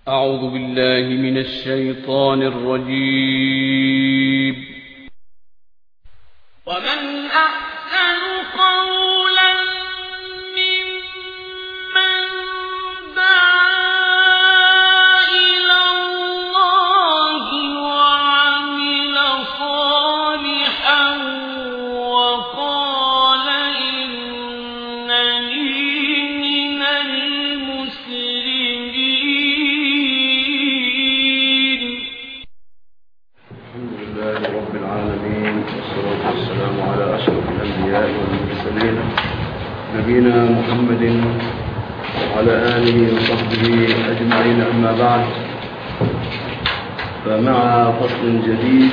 أعوذ بالله من الشيطان الرجيم. ومن أحسن قولا ممن دعا إلى الله وعمل صالحا وقال إنني من المسلمين. الحمد لله رب العالمين، والصلاة والسلام على أشرف الأنبياء والمرسلين نبينا محمد وعلى آله وصحبه أجمعين. أما بعد، فمع فصل جديد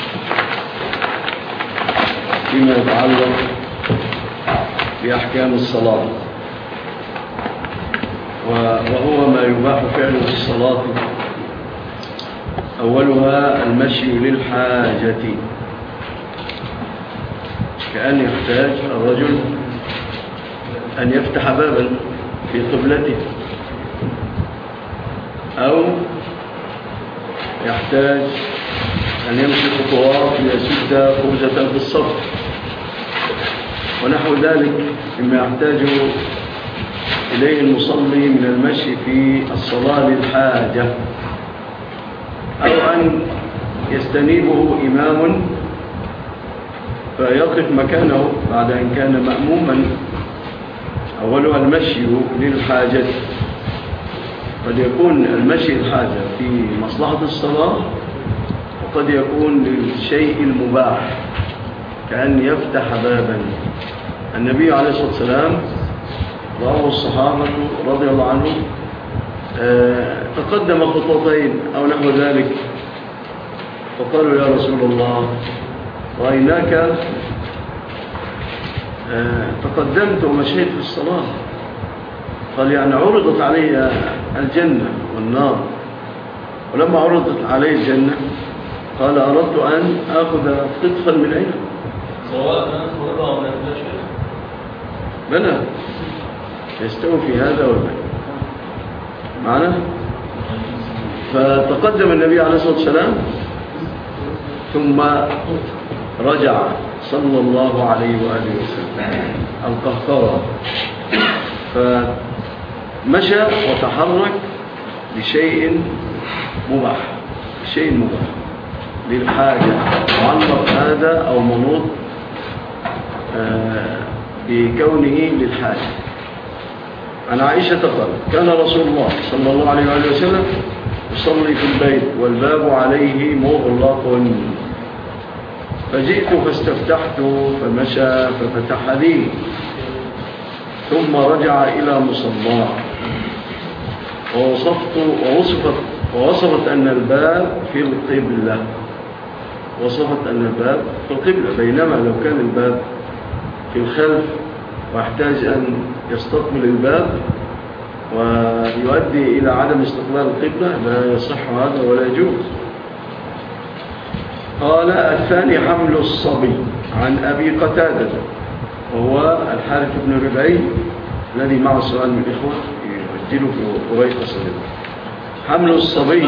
فيما يتعلق بأحكام الصلاة، وهو ما يباح فعله في الصلاة. أولها المشي للحاجة، كأن يحتاج الرجل أن يفتح بابا في قبلته، أو يحتاج أن يمشي خطوات ليسد خبزة في الصف ونحو ذلك مما يحتاج إليه المصلي من المشي في الصلاة للحاجة، أو أن يستنيبه إمام فيقف مكانه بعد أن كان مأموما. أولها المشي للحاجة، قد يكون المشي للحاجة في مصلحة الصلاة، وقد يكون للشيء المباح كأن يفتح بابا. النبي عليه الصلاة والسلام رأى الصحابة رضي الله عنهم تقدم خطوتين أو نحو ذلك، فقالوا يا رسول الله رأيناك تقدمت ومشيت في الصلاة. قال يعني عرضت علي الجنة والنار، ولما عرضت علي الجنة قال أردت أن أخذ قطفا من عينه. سواء كانت فرضا أو نافلة شيء بلى يستوي في هذا ولا معنا. فتقدم النبي عليه الصلاة والسلام ثم رجع صلى الله عليه وآله وسلم القهقرة، فمشى وتحرك لشيء مباح، للحاجة، معلق هذا أو منوط بكونه للحاجة. عن عائشة قال كان رسول الله صلى الله عليه وآله وسلم يصلي في البيت والباب عليه مغلق، فجئت فاستفتحت فمشى ففتح لي، ثم رجع إلى مصلاه، ووصفت أن الباب في القبلة، بينما لو كان الباب في الخلف واحتاج أن يستقبل الباب ويؤدي إلى عدم استقبال القبلة لا يصح هذا ولا يجوز. قال الثاني حمل الصبي، عن أبي قتادة وهو الحارث بن ربعي الذي مع سؤال من الإخوة يؤجله في قرية صغيرة. حمل الصبي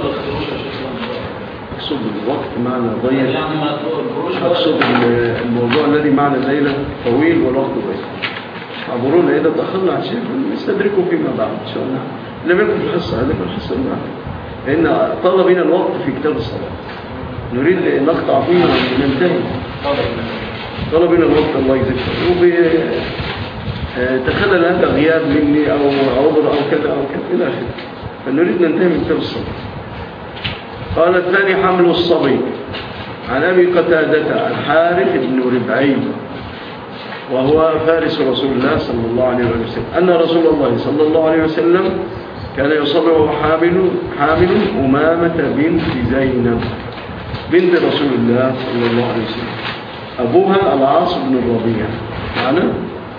أقصد الوقت معنا ضيق، أقصد الموضوع الذي معنا الليلة طويل والوقت ضيق. عبرونا إذا تأخرنا عن شيء نستدركه فيما بعد إن شاء الله. لم يكن في الحصة، هذا في الحصة المعنى، لأن طال بنا الوقت في كتاب الصلاة، نريد أن نقطع فيه وننتهي. طال بنا الوقت الله يجزيك، تخلل هذا غياب مني أو عذر أو كذا أو كذا إلى آخره، فنريد ننتهي من كتاب الصلاة. قال الثاني حمل الصبي، عن أبي قتادة الحارث بن ربعي وهو فارس رسول الله صلى الله عليه وسلم أن رسول الله صلى الله عليه وسلم كان يصلي وهو حامل أمامة بنت زينب بنت رسول الله صلى الله عليه وسلم، أبوها العاص بن الربيع معنا،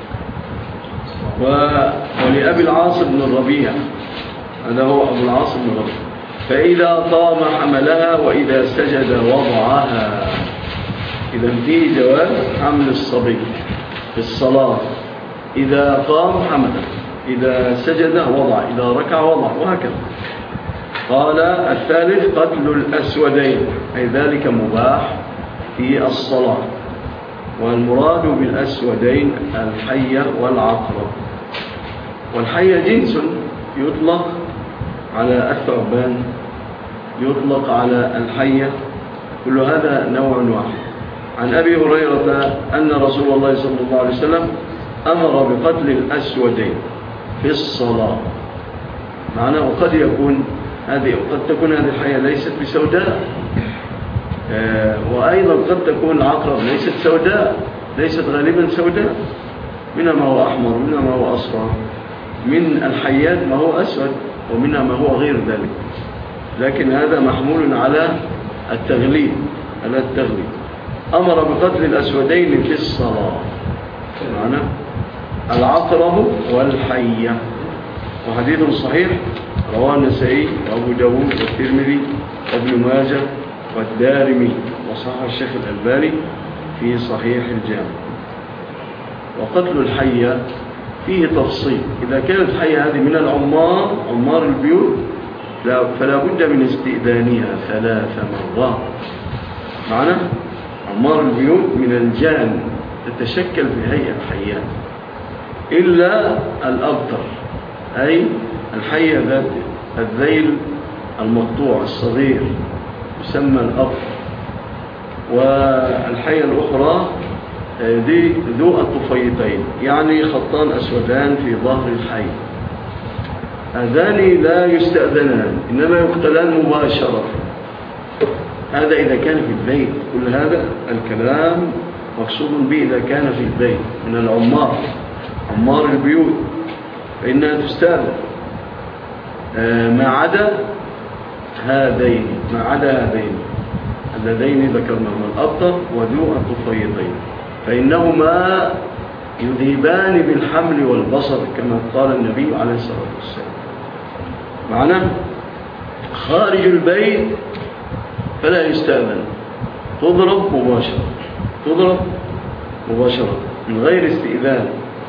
ولأبي العاص بن الربيع هذا هو أبو العاص بن الربيع. فإذا قام حملها وإذا سجد وضعها. إذا فيه جواز حمل الصبي في الصلاة، إذا قام حمله، إذا سجد وضع، إذا ركع وضع، وهكذا. قال الثالث قتل الأسودين، أي ذلك مباح في الصلاة. والمراد بالأسودين الحية والعقرب. والحية جنس يطلق على الثعبان، يطلق على الحية، كل هذا نوع واحد. عن أبي هريرة أن رسول الله صلى الله عليه وسلم أمر بقتل الأسودين في الصلاة. معناه وقد تكون هذه الحية ليست بسوداء، وأيضا قد تكون العقرب ليست سوداء، ليست غالبا سوداء، منها ما هو أحمر، منها ما هو أصفر، من الحيات ما هو أسود، ومنها ما هو غير ذلك. لكن هذا محمول على التغليب، أمر بقتل الأسودين في الصلاة، معنى العقرب والحية. وحديث صحيح رواه النسائي وأبو داود والترمذي وابن ماجه والدارمي، وصححه الشيخ الألباني في صحيح الجامع. وقتل الحية فيه تفصيل. إذا كانت الحية هذه من عمار البيوت فلا بد من استئذانها 3 مرات. معنى عمار البيوت من الجان تتشكل في هيئة حيات، إلا الأبتر، أي الحية ذات الذيل المقطوع الصغير يسمى الأبتر. والحية الأخرى دي ذو الطفيتين، يعني خطان أسودان في ظهر الحي. هذان لا يستأذنان، إنما يقتلان مباشرة. هذا إذا كان في البيت. كل هذا الكلام مقصود به إذا كان في البيت من عمار البيوت، فإنها تستأذن. ما عدا هذين اللذين ذكرناهما، الأبتر وذو الطفيتين، فإنهما يذهبان بالحمل والبصر كما قال النبي عليه الصلاة والسلام. معناه خارج البيت فلا يستأذن، تضرب مباشرة من غير استئذان.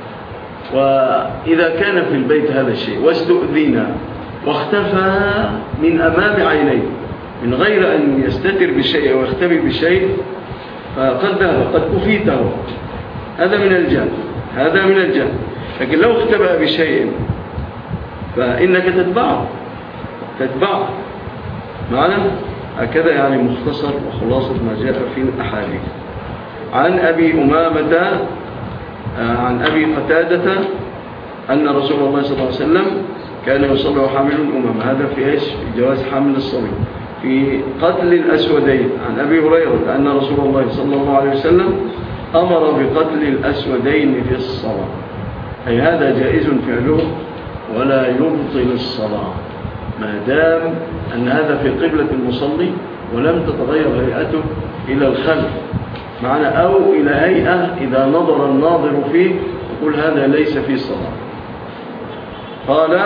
وإذا كان في البيت هذا الشيء واستؤذن واختفى من أمام عينيه من غير أن يستتر بشيء أو يختبئ بشيء، فقد ذهب، قد كفيته، هذا من الجهل. لكن لو اختبأ بشيء فإنك تتبعه. معنا هكذا يعني مختصر وخلاصة ما جاء في الأحاديث. عن أبي أمامة عن أبي قتادة أن رسول الله صلى الله عليه وسلم كان يصلي وحامل الأمم. هذا في إيش؟ في جواز حمل الصبي. في قتل الأسودين عن أبي هريرة أن رسول الله صلى الله عليه وسلم أمر بقتل الأسودين في الصلاة، أي هذا جائز فعله ولا يبطل الصلاة ما دام أن هذا في قبلة المصلي ولم تتغير هيئته إلى الخلف، معنى أو إلى هيئة إذا نظر الناظر فيه يقول هذا ليس في صلاة. قال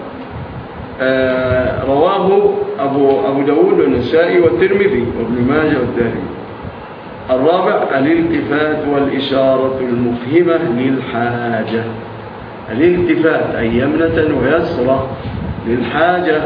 رواه أبو داود والنسائي والترمذي وابن ماجه والدارمي. الرابع الالتفات والإشارة المفهمة للحاجة. الالتفات أي يمنة ويسرى للحاجة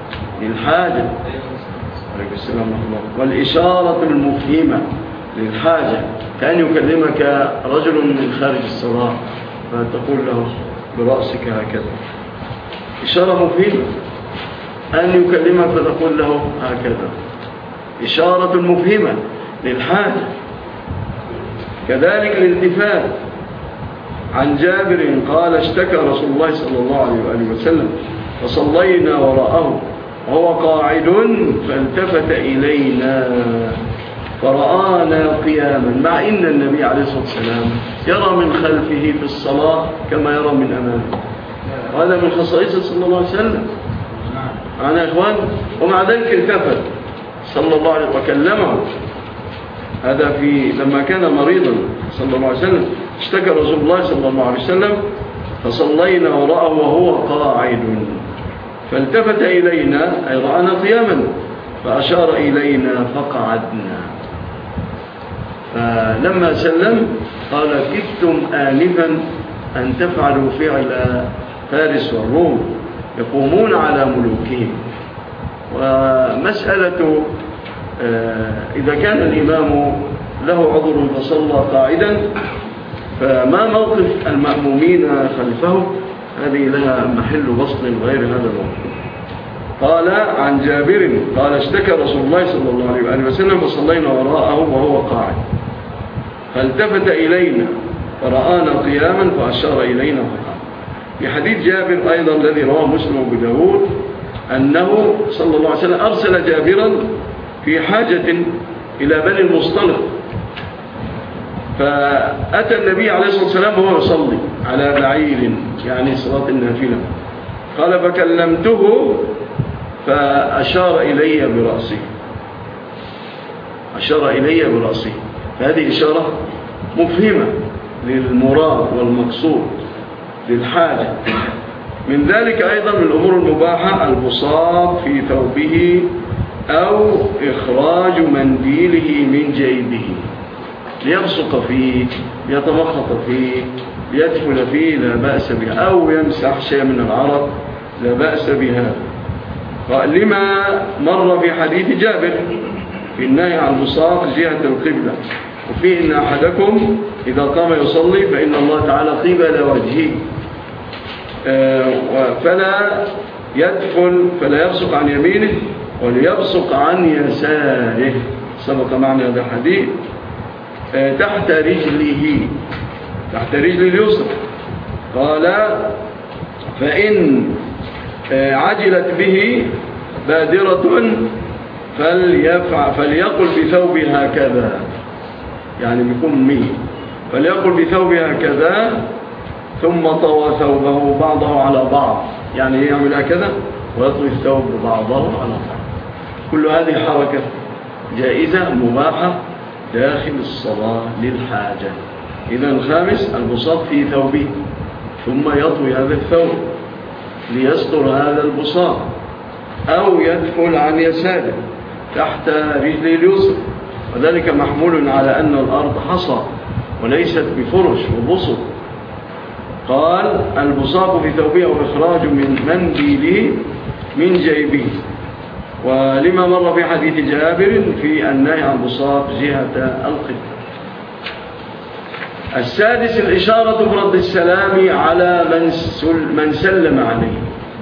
عليكم السلام ورحمة الله. والإشارة المفهمة للحاجة كأن يكلمك رجل من خارج الصلاة فتقول له برأسك هكذا، إشارة مفهمة. أن يكلمك فتقول له هكذا، إشارة مفهمة للحاجة. كذلك الالتفات. عن جابر قال اشتكى رسول الله صلى الله عليه وسلم فصلينا وراءه وهو قاعد فالتفت إلينا فرآنا قياما، مع إن النبي عليه الصلاة والسلام يرى من خلفه في الصلاة كما يرى من أمامه، وهذا من خصائصه صلى الله عليه وسلم معنا يا إخوان. ومع ذلك التفت صلى الله عليه وسلم وكلمه. هذا لما كان مريضا صلى الله عليه وسلم اشتكى رسول الله صلى الله عليه وسلم فصلينا وراءه وهو قاعد فالتفت إلينا أي رآنا قياما فأشار إلينا فقعدنا. فلما سلم قال كدتم آنفا أن تفعلوا فعل فارس والروم يقومون على ملوكهم. ومسألة إذا كان الإمام له عذر فصلى قاعدا فما موقف المأمومين خلفه؟ هذه لها محل بسط غير هذا الموقف. قال عن جابر قال اشتكى رسول الله صلى الله عليه وسلم فصلينا وراءه وهو قاعد فالتفت إلينا فرآنا قياما فأشار إلينا وقال. في حديث جابر أيضا الذي رواه مسلم وابو داود أنه صلى الله عليه وسلم أرسل جابرا في حاجة إلى بني المصطلق فأتى النبي عليه الصلاة والسلام وهو يصلي على بعير يعني صلاة النافلة. قال فكلمته فأشار إلي برأسه فهذه إشارة مفهمة للمراد والمقصود للحاجة. من ذلك أيضا من الأمور المباحة البساط في ثوبه أو إخراج منديله من جيبه ليبصق فيه ليتمخط فيه ليدخل فيه لا بأس به أو يمسح شيء من العرق لا بأس بها. لما مر في حديث جابر في النهي عن البصاق جهة القبلة وفيه إن أحدكم إذا قام يصلي فإن الله تعالى قبل وجهه فلا يدخل فلا يبصق عن يمينه وليبصق عن يساره. سبق معنا هذا الحديث. تحت رجل اليسرى قال فإن عجلت به بادرة فليقل بثوبها هكذا يعني بكمه فليقل بثوبها هكذا ثم طوى ثوبه بعضه على بعض يعني يعمل هكذا ويطوي الثوب بعضه على بعض. كل هذه حركة جائزة مباحة داخل الصلاة للحاجة. إذا الخامس البساط في ثوبه ثم يطوي هذا الثوب ليستر هذا البساط أو يدخل عن يساره تحت رجل اليسرى وذلك محمول على أن الأرض حصى وليست بفرش وبسط. قال البساط في ثوبه وإخراج من منديله من جيبه. ولما مر في حديث جابر في النهي عن البساط جهة القبلة. السادس الإشارة برد السلام على من سلم عليه.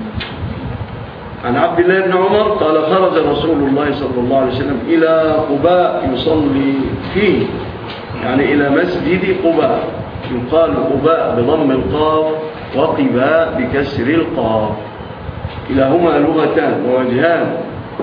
عن عبد الله بن عمر قال خرج رسول الله صلى الله عليه وسلم إلى قباء يصلي فيه يعني إلى مسجد قباء يقال قباء بضم القاف وقباء بكسر القاف كلاهما لغتان ووجهان.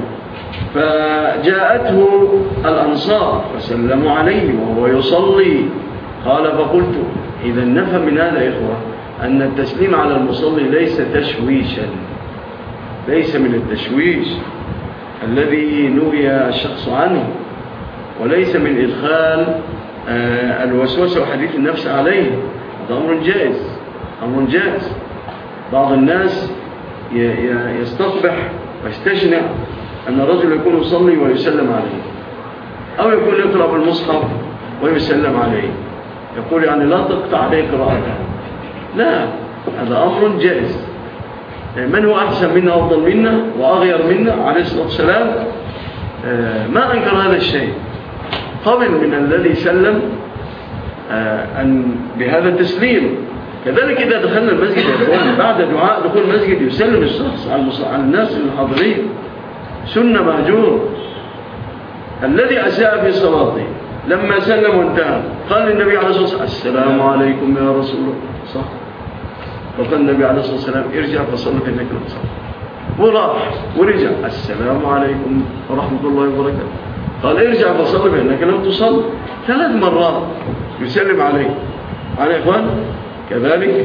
فجاءته الأنصار فسلموا عليه وهو يصلي. قال فقلت إذا نفهم من هذا يا إخوة أن التسليم على المصلي ليس تشويشا ليس من التشويش الذي نهي الشخص عنه وليس من إدخال الوسوسة وحديث النفس عليه. هذا أمر جائز. بعض الناس يستقبح ويستشنع أن الرجل يكون يصلي ويسلم عليه أو يكون يقرأ بالمصحف ويسلم عليه يقول يعني لا تقطع عليه قراءته. لا هذا أمر جائز. من هو أحسن منا وأفضل منا وأغير منا عليه الصلاة والسلام ما أنكر هذا الشيء قبل من الذي سلم أن بهذا التسليم. كذلك إذا دخلنا المسجد بعد دعاء دخول المسجد يسلم الشخص على الناس الحاضرين سنة مهجور. الذي أساء في صلاته لما سلم وانتهى قال للنبي عليه الصلاة والسلام السلام عليكم يا رسول الله صح. فقال النبي عليه الصلاة والسلام ارجع فصلي فإنك لم تصلي وراح ورجع السلام عليكم ورحمة الله وبركاته. قال ارجع فصلي فإنك لم تصلي 3 مرات يسلم عليه. على إخوان كذلك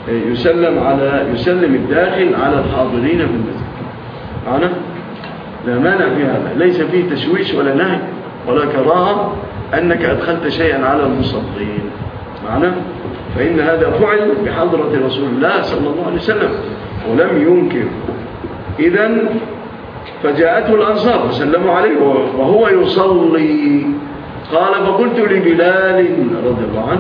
يسلم الداخل على الحاضرين في المسجد معنا لا مانع في هذا ليس فيه تشويش ولا نهي ولا كراهة أنك أدخلت شيئا على المصلين معنا فإن هذا فعل بحضرة رسول الله صلى الله عليه وسلم ولم ينكر. إذن فجاءته الأنصار فسلموا عليه وهو يصلي. قال فقلت لبلال رضي الله عنه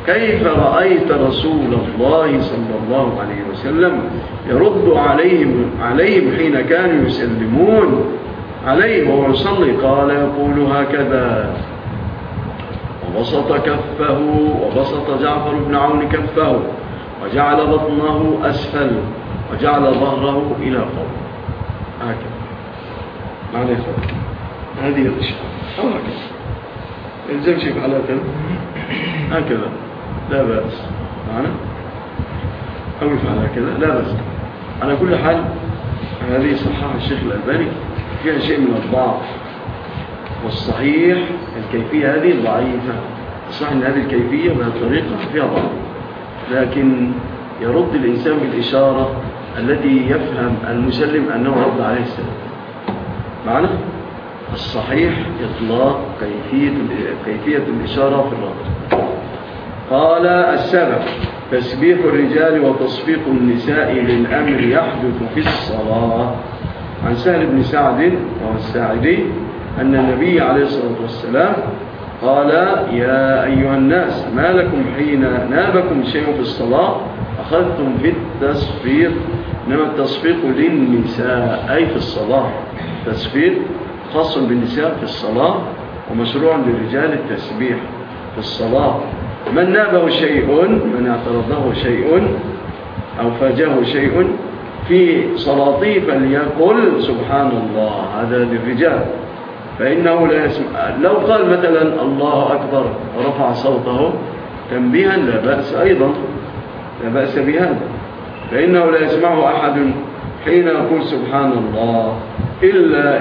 كيف رأيت رسول الله صلى الله عليه وسلم يرد عليهم حين كانوا يسلمون عليه وهو يصلي؟ قال يقول هكذا، وبسط كفه، وبسط جعفر بن عون كفه، وجعل بطنه أسفل، وجعل ظهره إلى فوق، هكذا. معنى يفعل هذه الإشارة أو هكذا، إلزم شيء على هكذا لا بأس، معنا أو يفعل هكذا لا بأس. على كل حال هذه صححها الشيخ الألباني، فيها شيء من الضعف، والصحيح الكيفية هذه ضعيفة. صح أن هذه الكيفية بهذه الطريقة فيها ضعف، لكن يرد الإنسان بالإشارة التي يفهم المسلم أنه رد عليه السلام. معنا الصحيح إطلاق كيفية الإشارة في الرد. قال السبب تسبيح الرجال وتصفيق النساء للأمر يحدث في الصلاة. عن سهل بن سعد وهو الساعدي أن النبي عليه الصلاة والسلام قال يا أيها الناس ما لكم حين نابكم شيء في الصلاة أخذتم في التصفيق، إنما التصفيق للنساء أي في الصلاة، تصفيق خاص بالنساء في الصلاة، ومشروع للرجال التسبيح في الصلاة. من نابه شيء، من اعترضه شيء أو فاجه شيء في صلاته فليقل سبحان الله، هذا للرجال، فإنه لا يسمع. لو قال مثلا الله أكبر ورفع صوته تنبيها لا بأس أيضا، لا بأس بهذا، فإنه لا يسمعه أحد حين يقول سبحان الله إلا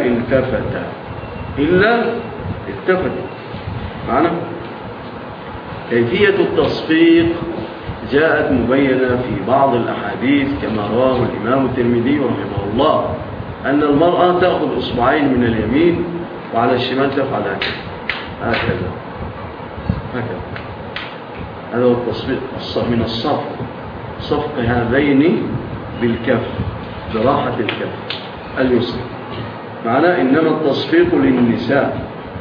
التفت. معنا كيفية التصفيق جاءت مبينة في بعض الأحاديث كما رواه الإمام الترمذي رحمه الله، أن المرأة تأخذ إصبعين من اليمين وعلى الشمال تفعل هكذا. هذا هو التصفيق من الصفق، صفق هذين بالكف، براحة الكف اليسرى. معناه إنما التصفيق للنساء.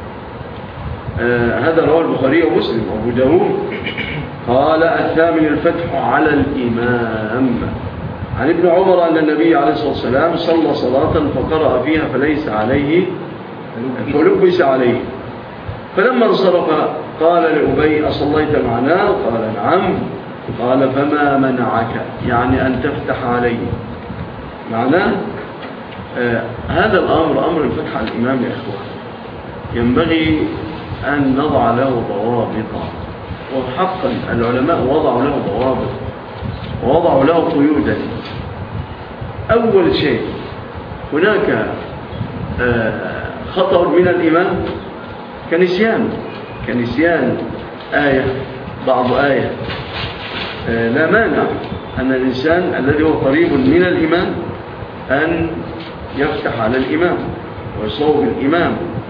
هذا رواه البخاري ومسلم وأبو داود. قال الثامن الفتح على الإمام. عن ابن عمر أن النبي عليه الصلاة والسلام صلى صلاة فقرأ فيها فلبس عليه، فلما انصرف قال لأبي أصليت معنا؟ قال نعم. قال فما منعك، يعني أن تفتح عليه. معناه هذا الأمر أمر الفتح على الإمام يا إخوان ينبغي أن نضع له ضوابط، وحقا العلماء وضعوا له ضوابط ووضعوا له قيودا. أول شيء هناك خطأ من الإمام كنسيان آية، بعض آية، لا مانع أن الإنسان الذي هو قريب من الإمام أن يفتح على الإمام ويصوب الإمام.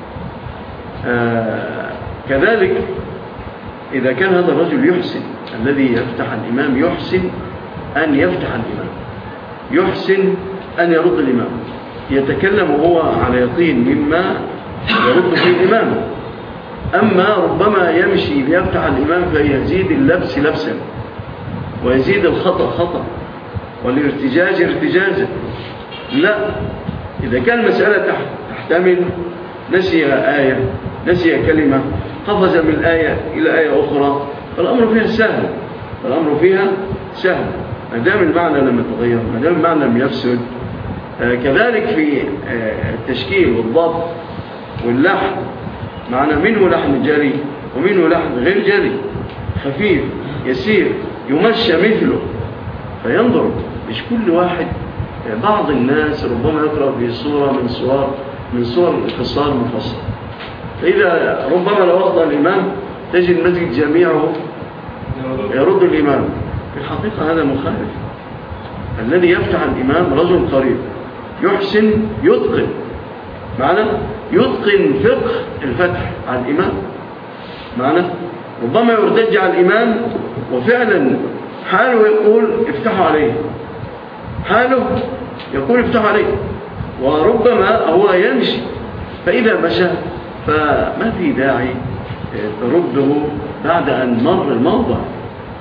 كذلك إذا كان هذا الرجل يحسن، الذي يفتح الإمام يحسن أن يفتح الإمام، يحسن أن يرد الإمام، يتكلم هو على يقين مما يرد فيه الإمام. أما ربما يمشي ليفتح الإمام فيزيد اللبس لبسا، ويزيد الخطأ خطأ، والارتجاج ارتجاجا. لا، إذا كان المسألة تحتمل نسي آية، نسي كلمة، قفز من آية إلى آية أخرى، فالأمر فيها سهل ما دام المعنى لم يتغير، ما دام المعنى لم يفسد. كذلك في التشكيل والضبط واللحن، معنا منه لحن جري ومنه لحن غير جري، خفيف يسير يمشى مثله، فينظر مش كل واحد. بعض الناس ربما يقرأ في صورة من صور الانفصال مفصل، فإذا ربما لو أخطأ الإمام تجد المسجد جميعه يرد الإمام. في الحقيقة هذا مخالف. الذي يفتح الإمام رجل قريب يحسن يتقن، معنى يتقن فقه الفتح على الإمام، معنى ربما يرتج على الإمام وفعلا حاله يقول افتحوا عليه، حاله يقول افتحوا عليه، وربما هو يمشي، فإذا مشى فما في داعي ترده بعد أن مر الموضع.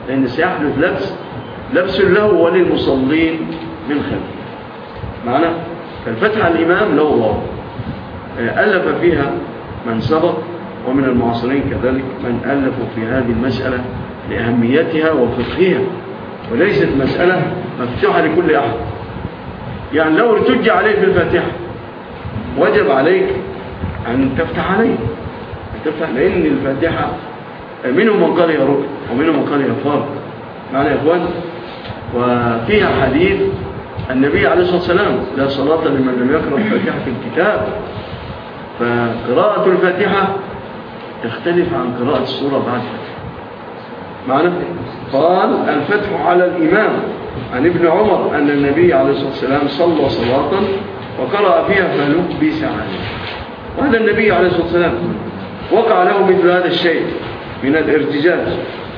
لأن سيحدث لبس له وللمصلين من خلفه. معنا؟ فالفتح على الإمام له ضوابط ألف فيها من سبق، ومن المعاصرين كذلك من ألفوا في هذه المسألة لأهميتها وفقهها، وليست مسألة مفتوحة لكل أحد. يعني لو ارتج عليك بالفاتحة وجب عليك أن تفتح عليه، لأن الفاتحة منهم من قال يا ركن ومنهم من قال يا فرض. معنا يا إخوان؟ وفيها حديث النبي عليه الصلاة والسلام: لا صلاة لمن لم يقرأ الفاتحة في الكتاب. فقراءة الفاتحة تختلف عن قراءة السورة بعد الفاتحة. معنا؟ قال: الفتح على الإمام عن ابن عمر أن النبي عليه الصلاة والسلام صلى صلاة وقرأ فيها فلبس عليه. وهذا النبي عليه الصلاة والسلام وقع له مثل هذا الشيء من الارتجاج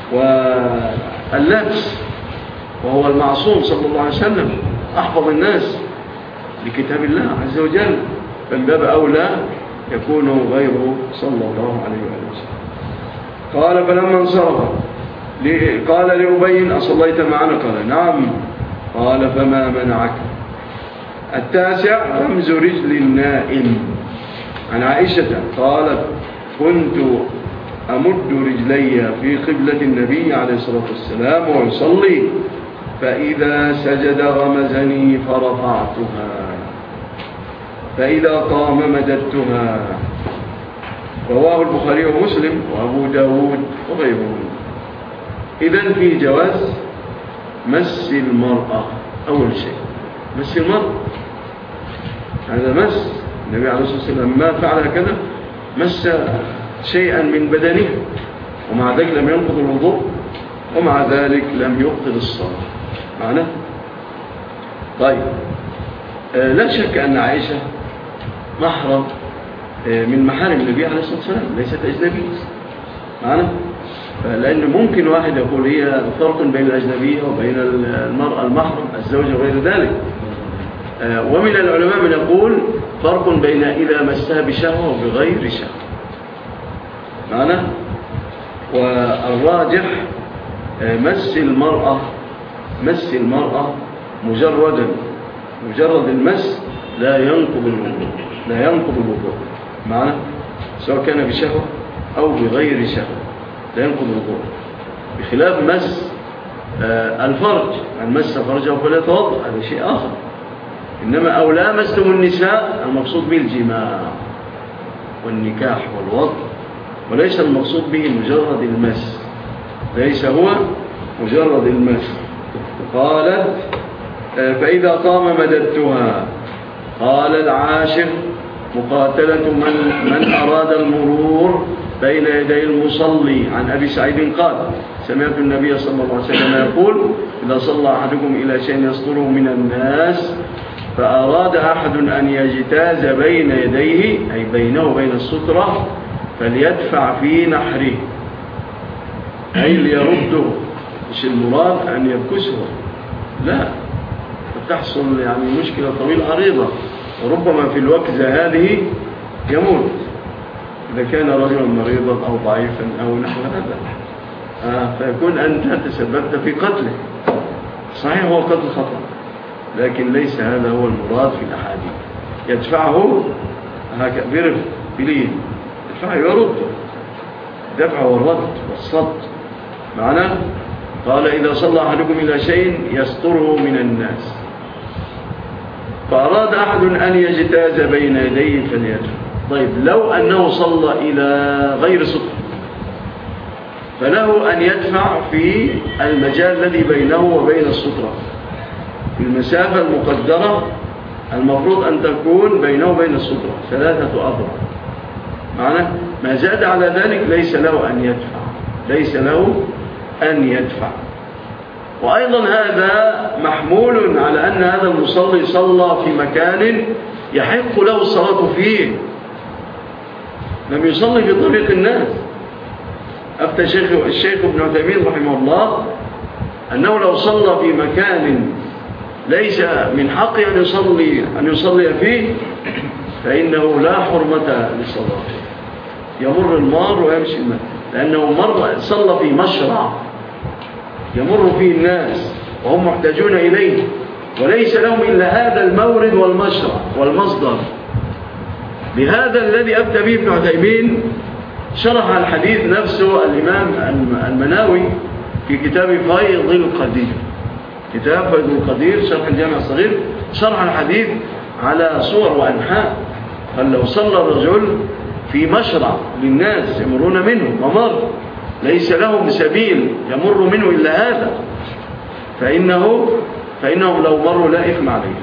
واللبس، وهو المعصوم صلى الله عليه وسلم أحفظ الناس لكتاب الله عز وجل، فمن باب أولى يكون غيره صلى الله عليه وسلم. قال: فلما انصرف قال لأبي: أصليت معنا؟ قال: نعم. قال: فما منعك؟ 9 رمز رجل النائم. عن عائشة قالت: كنت أمد رجلي في قبلة النبي عليه الصلاة والسلام ويصلي، فإذا سجد غمزني فرفعتها، فإذا قام مددتها. رواه البخاري ومسلم وأبو داود وغيرهم. إذن في جواز مس المرأة. أول شيء مس المرأة، هذا مس. النبي عليه الصلاة والسلام ما فعل كذا، مس شيئا من بدنه، ومع ذلك لم ينقض الوضوء، ومع ذلك لم يبطل الصلاة. معنا؟ طيب، لا شك أن عائشة محرم من محارم النبي عليه الصلاة والسلام، ليست أجنبية. معنا؟ لأن ممكن واحد يقول هي فرق بين الأجنبية وبين المرأة المحرم الزوجة وغير ذلك. ومن العلماء من يقول فرق بين إذا مسها بشهوة وبغير شهوة. معنا؟ والراجح مس المرأة مجرد المس لا ينقض الوضوء. معنا؟ سواء كان بشهوة أو بغير شهوة لا ينقض الوضوء، بخلاف مس الفرج. من مس فرجه فليتوضأ، هذا شيء آخر. إنما أو لامستم النساء المقصود به الجماع والنكاح والوضع، وليس المقصود به مجرد المس، ليس هو مجرد المس. قالت: فإذا قام مددتها. قال: العاشر مقاتلة من أراد المرور بين يدي المصلي. عن أبي سعيد قال: سمعت النبي صلى الله عليه وسلم يقول: إذا صلى أحدكم إلى شيء يستره من الناس فأراد أحد أن يجتاز بين يديه، أي بينه وبين السترة، فليدفع في نحره، أي ليرده. مش المراد أن يبكسه، لا، فتحصل يعني مشكلة طويلة عريضة، وربما في الوكزة هذه يموت إذا كان رجلا مريضا أو ضعيفا أو نحو هذا، فيكون أنت تسببت في قتله. صحيح هو قتل خطأ، لكن ليس هذا هو المراد في الأحاديث. يدفعه برفق بلين، يدفعه يرد، دفع والرد والصد. معناه قال: إذا صلى أحدكم إلى شيء يستره من الناس فأراد أحد أن يجتاز بين يديه فليدفع. طيب، لو أنه صلى إلى غير ستر فله أن يدفع في المجال الذي بينه وبين السترة، في المسافة المقدرة المفروض أن تكون بينه وبين السترة 3 أذرع. معنى ما زاد على ذلك ليس له أن يدفع. وأيضا هذا محمول على أن هذا المصلي صلى في مكان يحق له الصلاة فيه، لم يصلي في طريق الناس. أفتى الشيخ ابن عثيمين رحمه الله أنه لو صلى في مكان ليس من حق أن يصلي فيه فإنه لا حرمة للصلاة، يمر المار ويمشي المار، لأنه صلى في مشرع يمر فيه الناس وهم محتاجون إليه، وليس لهم إلا هذا المورد والمشرع والمصدر. بهذا الذي أبدأ به ابن عثيمين شرح الحديث نفسه الإمام المناوي في كتاب فيض القدير، كتاب فيض القدير شرح الجامع الصغير، شرح الحديث على صور وأنحاء. قال لو صلى الرجل في مشرع للناس يمرون منه ممر ليس لهم سبيل يمر منه إلا هذا، فإنهم لو مروا لا إثم عليهم.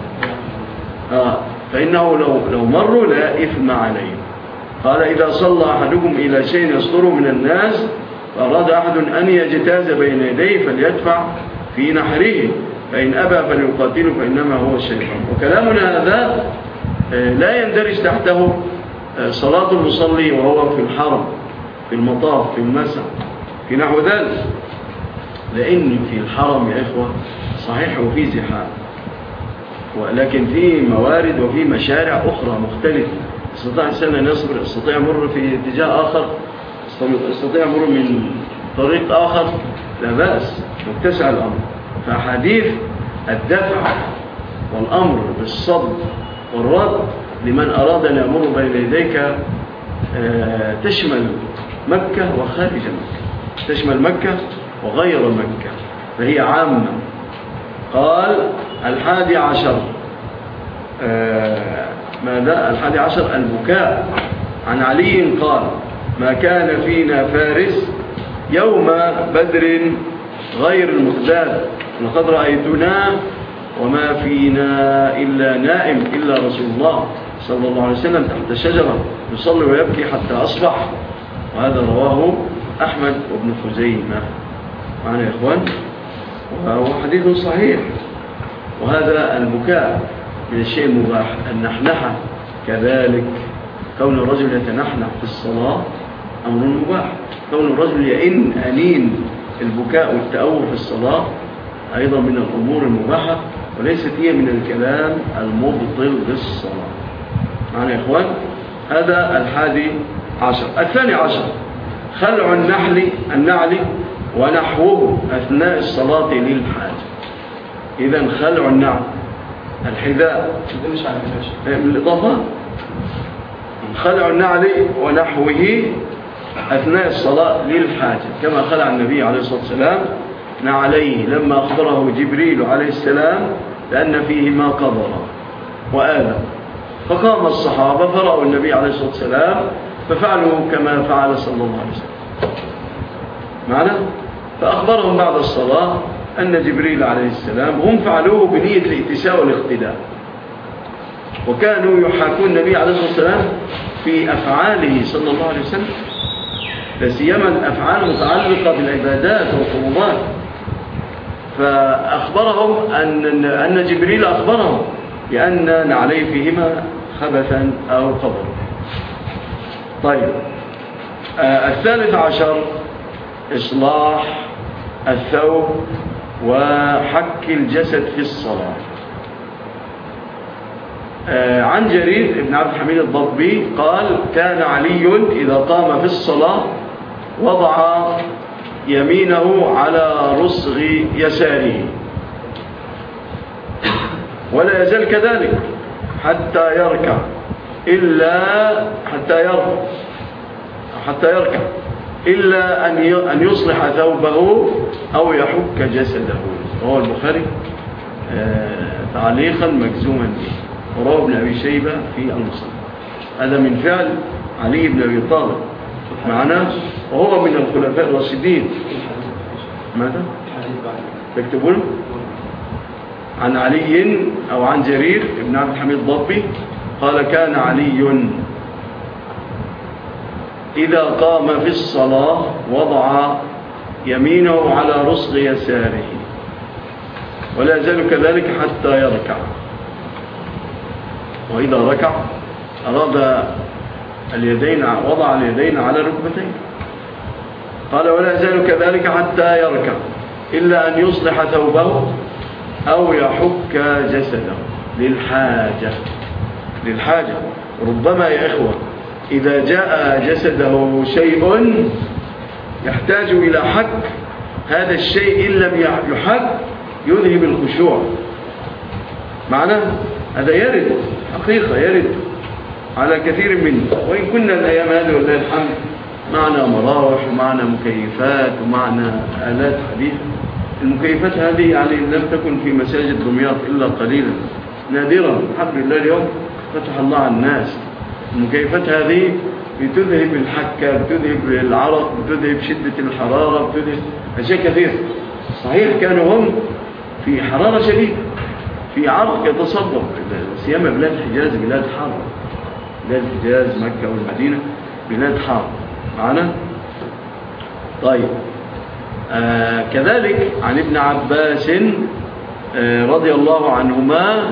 فإنه لو مروا لا إثم عليهم. قال إذا صلى أحدكم إلى شيء يصدره من الناس فأراد أحد أن يجتاز بين يديه فليدفع في نحره، فإن أبى فليقاتله فإنما هو الشيطان. وكلامنا هذا لا يندرج تحته صلاة المصلي وهو في الحرم، في المطاف، في المسعى، في نحو ذلك، لأن في الحرم يا إخوة صحيح وفي زحام، ولكن في موارد وفي مشارع أخرى مختلفة. استطاع الإنسان أن يصبر، استطاع يمر في اتجاه آخر، استطاع يمر من طريق آخر، لا بأس، متسع الأمر. فحديث الدفع والأمر بالصد والرد لمن أراد أن يمر بين يديك تشمل مكة وخارج مكة، تشمل مكة وغير مكة، فهي عامة. قال 11 ماذا؟ 11 البكاء. عن علي قال ما كان فينا فارس يوم بدر غير المقداد، لقد رأيتنا وما فينا إلا نائم إلا رسول الله صلى الله عليه وسلم تحت شجرة يصلي ويبكي حتى أصبح. وهذا رواه أحمد وابن خزيمة. معنا يا إخوان، وهو حديث صحيح. وهذا البكاء من الشيء المباح. النحنحة كذلك، كون الرجل يتنحنح في الصلاة أمر مباح. كون الرجل يئن أنين البكاء والتأوه في الصلاة أيضا من الأمور المباحة، وليست هي من الكلام المبطل بالصلاة. معنا يا إخوان، هذا 11. 12 خلع النعل ونحوه أثناء الصلاة للحاجة. إذن خلع النعل، الحذاء من الإضافة، خلع النعل ونحوه أثناء الصلاة للحاجة، كما خلع النبي عليه الصلاة والسلام نعليه لما أخبره جبريل عليه السلام لأن فيهما قذرا وآذى، فقام الصحابة فرأوا النبي عليه الصلاة والسلام ففعلوا كما فعل صلى الله عليه وسلم معنا. فأخبرهم بعد الصلاة أن جبريل عليه السلام هم فعلوه بنية الائتساء والاقتداء، وكانوا يحاكون النبي عليه الصلاة والسلام في أفعاله صلى الله عليه وسلم، لسيما الأفعال المتعلقة بالعبادات والقربات. فأخبرهم أن جبريل أخبرهم بأن نعليه فيهما خبثا أو قبر. طيب، 13 إصلاح الثوب وحك الجسد في الصلاة. عن جرير بن عبد الحميد الضبي قال كان علي إذا قام في الصلاة وضع يمينه على رسغ يساره، ولا يزال كذلك حتى يركع إلا أن يصلح ثوبه أو يحك جسده. رواه البخاري تعليقا مجزوما به، ورواه ابن أبي شيبة في المصنف. هذا من فعل علي بن أبي طالب معنا، وهو من الخلفاء الراشدين. ماذا؟ تكتبون عن علي أو عن جرير بن عبد الحميد الضبي قال كان علي إذا قام في الصلاة وضع يمينه على رسغ يساره، ولا يزال كذلك حتى يركع، وإذا ركع أراد اليدين وضع اليدين على ركبتين. قال ولا يزال كذلك حتى يركع إلا أن يصلح ثوبه أو يحك جسده للحاجة. ربما يا إخوة إذا جاء جسده شيء يحتاج إلى حك هذا الشيء إن لم يحك يذهب الخشوع. معنى هذا يرد حقيقة، يرد على كثير منه. وإن كنا الأيام هذه والله الحمد معنا مراوح ومعنا مكيفات ومعنا آلات حديثة. المكيفات هذه يعني لم تكن في مساجد دمياط إلا قليلا، نادرا. الحمد لله اليوم فتح الله على الناس. المكيفات هذه بتذهب الحكة، بتذهب العرق، بتذهب شدة الحرارة، بتذهب أشياء كثيرة. صحيح كانوا هم في حرارة شديدة، في عرق يتصبب، سيما بلاد الحجاز بلاد حار، بلاد الحجاز مكة والمدينة بلاد حار معنا. طيب كذلك عن ابن عباس رضي الله عنهما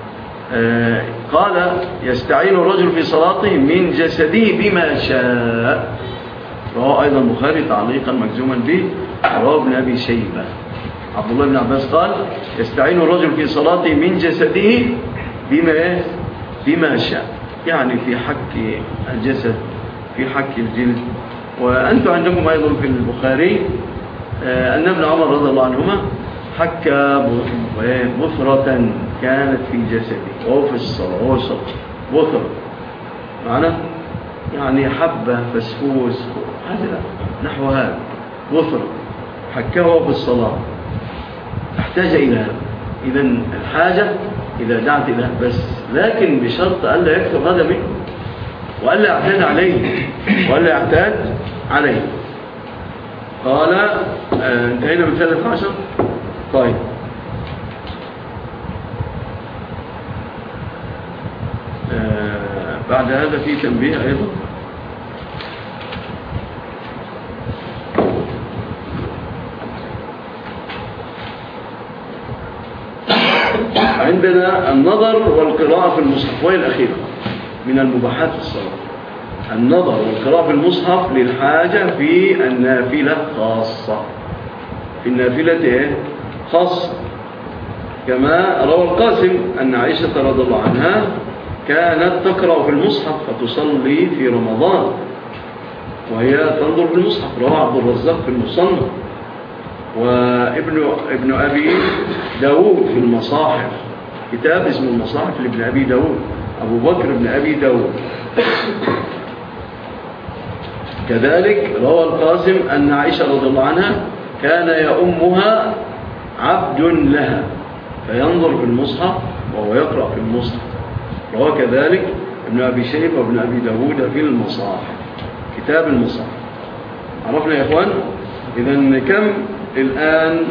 قال يستعين الرجل في صلاته من جسده بما شاء. رواه أيضا البخاري تعليقا مجزوما به، رواه ابن أبي شيبة. عبد الله بن عباس قال يستعين الرجل في صلاته من جسده بما شاء، يعني في حك الجسد، في حك الجلد. وأنتم عندكم أيضا في البخاري أن ابن عمر رضي الله عنهما حك بثرة كانت في جسده وهو في الصلاة، وهو صلاة بثرة معنى يعني حبة فسفوس هذا نحو هذا بثرة حكه في الصلاة، احتاج إلى هذا. إذن الحاجة إذا دعت إلى بس، لكن بشرط ألا يكثر هذا منه وألا يعتاد عليه. قال انتهينا من 13. طيب بعد هذا في تنبيه أيضا. عندنا النظر والقراءة في المصحف، وهي الأخيرة من المباحات في الصلاة. النظر والقراءة في المصحف للحاجة في النافلة خاصة، في النافلة خاصة، كما روى القاسم أن عائشة رضي الله عنها كانت تقرأ في المصحف فتصلي في رمضان وهي تنظر في المصحف. روى عبد الرزاق في المصنف، وابن أبي داود في المصاحف، كتاب اسمه المصاحف لابن أبي داود، أبو بكر بن أبي داود. كذلك روى القاسم أن عائشة رضي الله عنها كان يأمها عبد لها فينظر في المصحف وهو يقرأ في المصحف. روى كذلك ابن أبي شيبة وابن أبي داود في المصاحف، كتاب المصاحف. عرفنا يا إخوان؟ إذن كم الآن؟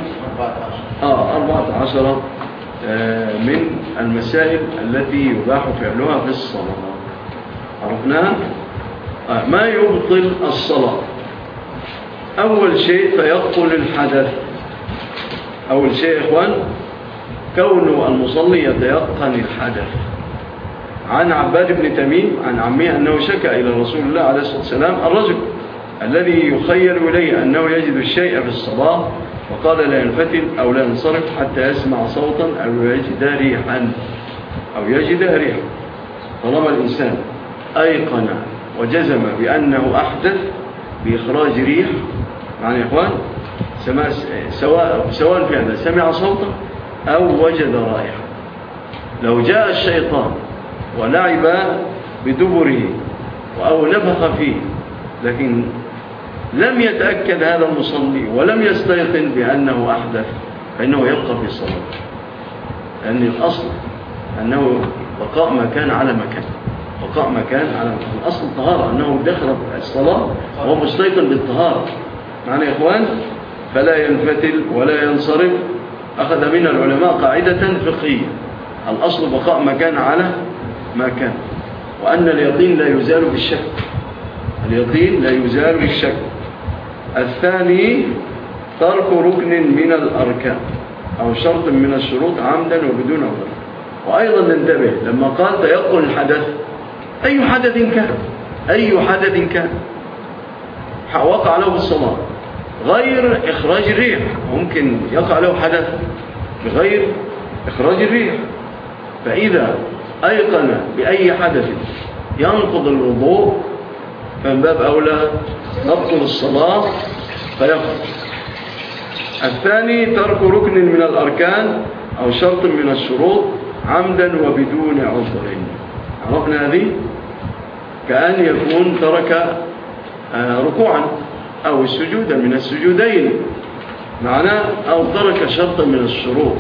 14 من المسائل التي يباح فعلها في الصلاة عرفناها. ما يبطل الصلاة؟ أول شيء تيقن الحدث. أول شيء يا إخوان كون المصلي يتيقن الحدث. عن عباد بن تميم عن عمه أنه شكى إلى رسول الله عليه الصلاة والسلام الرجل الذي يخيل إليه أنه يجد الشيء في الصلاة، وقال لا ينفتل أو لا ينصرف حتى يسمع صوتا أو يجد ريحا. طالما الإنسان أيقن وجزم بأنه أحدث بإخراج ريح، معنى يا إخوان سواء في هذا سمع صوتا أو وجد رائحة. لو جاء الشيطان ولعب بدبره أو نفخ فيه لكن لم يتأكد هذا المصلي ولم يستيقن بأنه أحدث فإنه يبقى في صلاة، لأن الأصل أنه بقاء مكان على مكان، بقاء مكان على مكان. الأصل الطهارة، أنه دخل الصلاة وهو مستيقن بالطهارة. معنى يا إخوان فلا ينفتل ولا ينصرف. أخذ من العلماء قاعدة فقهية، الأصل بقاء مكان على مكان، وأن اليقين لا يزال بالشك، اليقين لا يزال بالشك. الثاني ترك ركن من الأركان أو شرط من الشروط عمدا وبدون عذر. وأيضا ننتبه لما قال تيقن الحدث، أي حدث كان وقع له بالصلاة غير إخراج الريح. ممكن يقع له حدث بغير إخراج الريح، فإذا أيقن بأي حدث ينقض الوضوء فمن باب أولى تبطل الصلاة فيخرج. الثاني ترك ركن من الأركان أو شرط من الشروط عمدا وبدون عذر. عرفنا هذه؟ كأن يكون ترك ركوعا أو سجودا من السجودين معناه، أو ترك شرطا من الشروط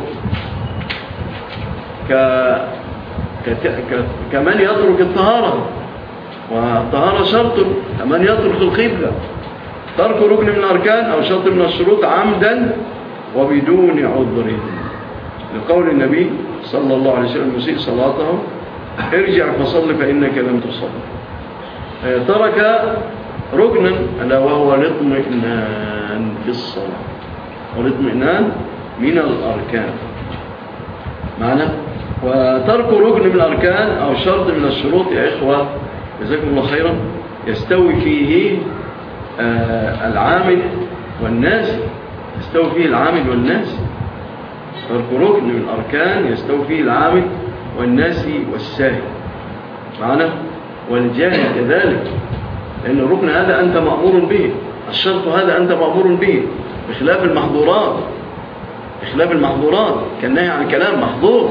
كمن يترك الطهارة، والطهارة شرط، كمن يترك القبلة. ترك ركن من الأركان أو شرط من الشروط عمدا وبدون عذر، لقول النبي صلى الله عليه وسلم مسيء صلاته ارجع فصل فإنك لم تصل. ترك ركنا ألا وهو الاطمئنان في الصلاة، والاطمئنان من الأركان معنى. وترك ركن من الأركان أو شرط من الشروط يا إخوة جزاكم الله خيرا يستوي فيه العامل والناس، يستوي فيه العامل والناس. ترك ركن من الأركان يستوي فيه العامل والناس والساهي معنى، والجاهل كذلك، لأن الركن هذا أنت مأمور به، الشرط هذا أنت مأمور به، بخلاف المحظورات. بخلاف المحظورات كالنهي عن كلام محظور،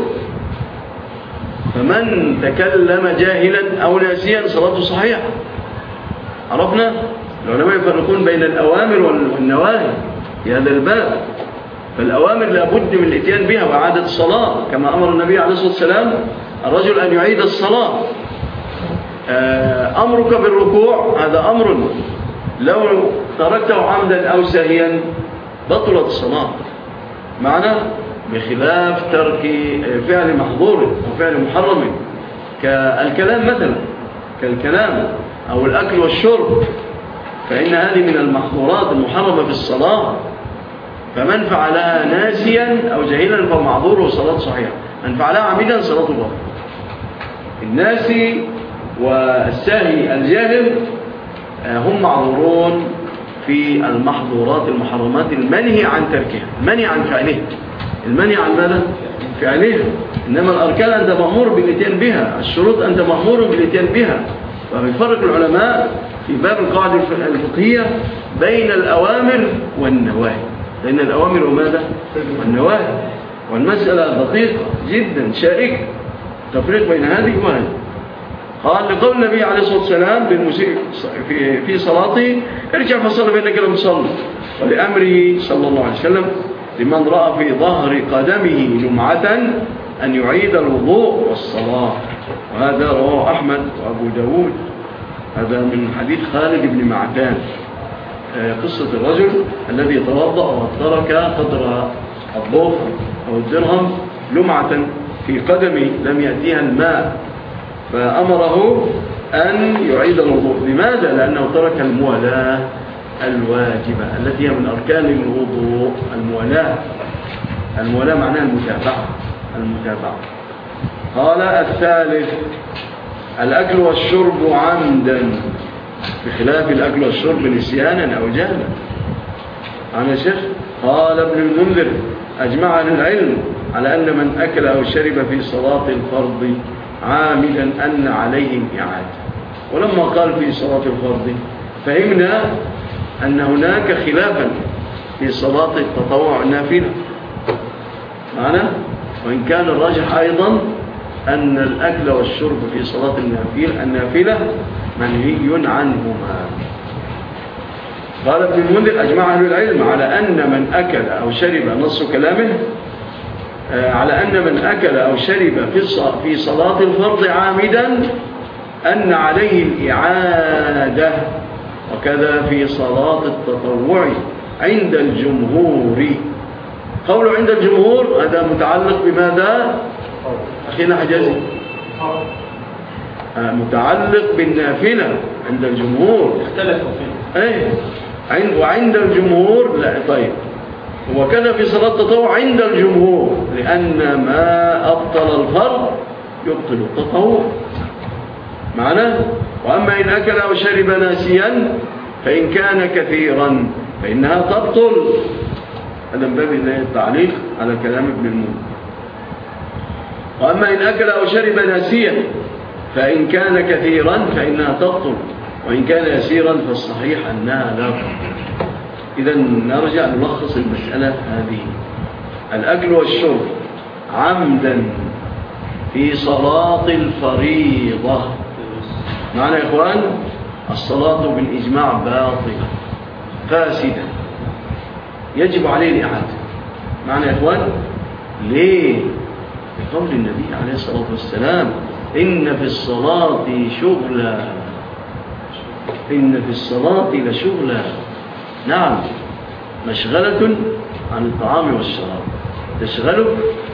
فمن تكلم جاهلا أو ناسيا صلاته صحيحة. عرفنا؟ العلماء يفرقون بين الأوامر والنواهي في هذا الباب. فالأوامر لابد من الاتيان بها وإعادة الصلاة، كما أمر النبي عليه الصلاة والسلام الرجل أن يعيد الصلاة. أمرك بالركوع هذا أمر لو تركته عمدا أو ساهيا بطلت الصلاة معنى، بخلاف ترك فعل محظور أو فعل محرم كالكلام مثلا، كالكلام أو الأكل والشرب، فإن هذه من المحظورات المحرمة في الصلاة، فمن فعلها ناسيا أو جاهلا فهو معذور وصلاة صحيحة، من فعلها عمدا صلاته باطلة. الناسي والساهي الجاهل هم معذورون في المحظورات المحرمات المنهي عن تركها، المنهي عن فعلها، المنهي عن ماذا؟ فعلها. إنما الأركان أنت مأمور بالاتيان بها، الشروط أنت مأمور بالاتيان بها. ويفرق العلماء في باب القاعدة الفقهية بين الأوامر والنواهي، بين الأوامر وماذا؟ والنواهي. والمسألة دقيقة جدا شائكة، تفريق بين هذه وهذه. قال لقول النبي عليه الصلاة والسلام بالمسيء في صلاته ارجع فصل فإنك لم تصلي، ولأمره صلى الله عليه وسلم لمن رأى في ظهر قدمه لمعة أن يعيد الوضوء والصلاة. وهذا رواه أحمد وأبو داود، هذا من حديث خالد بن معدان، قصة الرجل الذي توضأ وترك قدر الضوء أو الدرهم لمعة في قدمه لم يأتيها الماء، فأمره أن يعيد الوضوء. لماذا؟ لأنه ترك الموالاة الواجبة التي هي من أركان الوضوء. الموالاة معناها المتابعة. قال الثالث الأكل والشرب عمدا، بخلاف الأكل والشرب نسيانا أو جهلا. عن الشيخ قال ابن المنذر أجمع أهل العلم على أن من أكل أو شرب في صلاة الفرض عامدا أن عليه الإعادة. ولما قال في صلاة الفرض فهمنا أن هناك خلافا في صلاة التطوع النافلة معنا، وإن كان الراجح أيضا أن الأكل والشرب في صلاة النافلة منهي عنهما. قال ابن المنذر أجمع أهل العلم على أن من أكل أو شرب، نص كلامه على أن من أكل أو شرب في صلاة الفرض عامدا أن عليه الإعادة، وكذا في صلاة التطوع عند الجمهور. قوله عند الجمهور هذا متعلق بماذا؟ أخينا حجازي، متعلق بالنافلة عند الجمهور، اختلفوا فيه. وعند الجمهور لا. طيب وكذا في صلاة التطوع عند الجمهور، لأن ما أبطل الفرض يبطل التطوع معناه. وأما إن أكل أو شرب ناسيا فإن كان كثيرا فإنها تبطل. هذا من باب التعليق على كلام ابن المنذر. وأما إن أكل أو شرب ناسيا فإن كان كثيرا فإنها تبطل، وإن كان يسيرا فالصحيح أنها لا تبطل. إذا نرجع نلخص المسألة هذه. الأكل والشرب عمدا في صلاة الفريضة، معنى يا إخوان الصلاة بالإجماع باطلة فاسدة يجب عليه الإعادة. معنى يا إخوان ليه؟ بقول النبي عليه الصلاة والسلام إن في الصلاة شغلا، إن في الصلاة لشغلا. نعم، مشغلة عن الطعام والشراب، تشغلك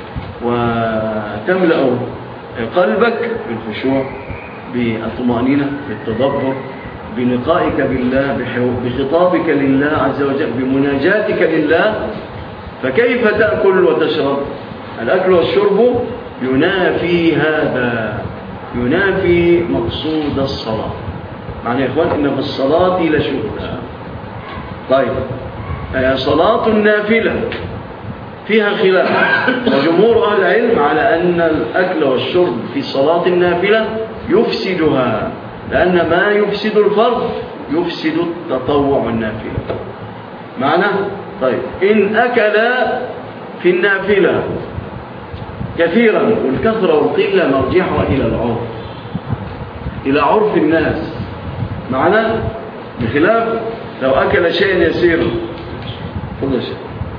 وتملأ قلبك بالخشوع، بالطمأنينة، بالتدبر، بلقائك بالله، بخطابك لله عز وجل، بمناجاتك لله. فكيف تأكل وتشرب؟ الأكل والشرب ينافي هذا، ينافي مقصود الصلاة. معنى يا إخوان إن في الصلاة لشغلا. طيب، صلاة النافلة فيها خلاف، وجمهور أهل العلم على أن الأكل والشرب في صلاة النافلة يفسدها، لأن ما يفسد الفرض يفسد التطوع النافلة. معنى طيب إن أكل في النافلة كثيرا، والكثرة والقلة مرجعها إلى العرف، إلى عرف الناس. معنى بخلاف لو أكل شيئا يسيرا، فضل شيء.